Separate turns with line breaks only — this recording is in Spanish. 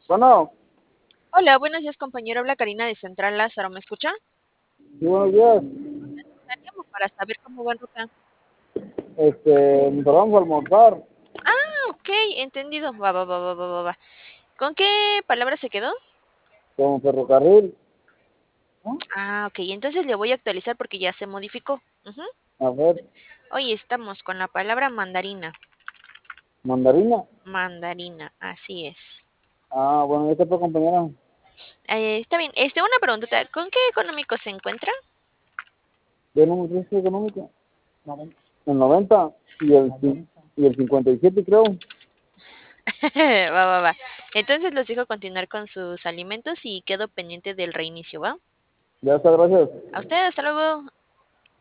Bueno,
Hola, buenos días, compañero. Habla Karina de Central Lázaro. ¿Me escucha?
sí, buenos días.
Llamo para saber cómo va en ruta.
Nos vamos a almorzar
Ah, ok, entendido. Va. ¿Con qué palabra se quedó?
con ferrocarril. ¿No?
Ah, ok, entonces le voy a actualizar porque ya se modificó. Ujú.
A ver,
Hoy estamos con la palabra mandarina.
mandarina.
Mandarina, así es.
Ah, bueno, ya está tu compañera.
Está bien. Una preguntita. ¿Con qué económico se encuentra?
¿De número 3 económico? El 90 y el 57, creo.
Va. Entonces los dejo continuar con sus alimentos y quedo pendiente del reinicio, ¿va?
Ya está, gracias.
A usted, hasta luego.